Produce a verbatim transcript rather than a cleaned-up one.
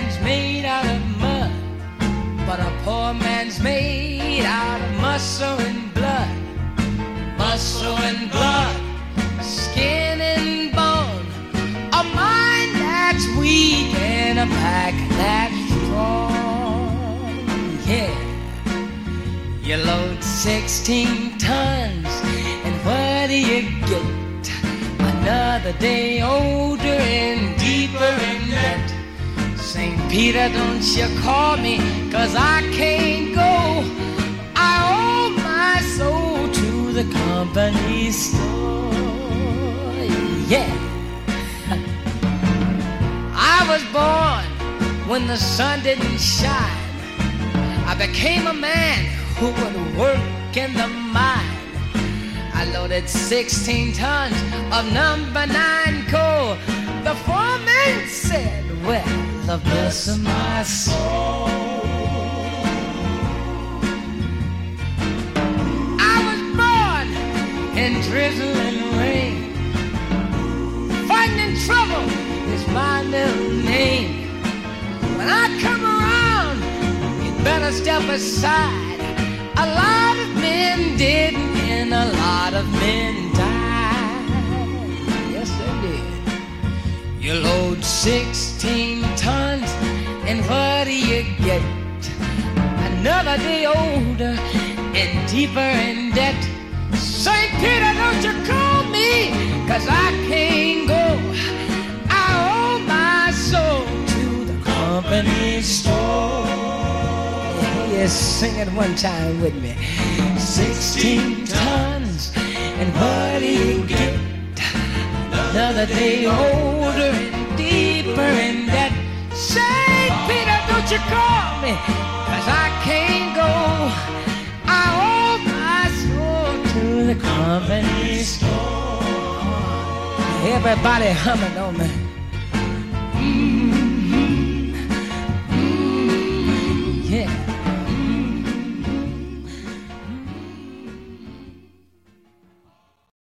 man's made out of mud, but a poor man's made out of muscle and blood. Muscle and blood, skin and bone, a mind that's weak and a back that's strong. Yeah, you load sixteen tons, and what do you get? Another day older and deeper in debt. Saint Peter, don't you call me, 'cause I can't go. I owe my soul to the company store. Yeah. I was born when the sun didn't shine. I became a man who would work in the mine. I loaded sixteen tons of number nine coal. The foreman said, well, the bless of my soul. I was born in drizzle and rain. Fighting in trouble is my middle name. When I come around, you better step aside. A lot of men didn't, and a lot of men died. Yes, they did. You load sixteen tons, and what do you get? Another day older and deeper in debt. Saint Peter, don't you call me, 'cause I can't go. I owe my soul to the company store. Yes, sing it one time with me. Sixteen tons, and what do you get? Another day older and deeper in debt. Saint Peter, don't you call me, 'cause I can't go. I owe my soul to the company store. Everybody humming on me.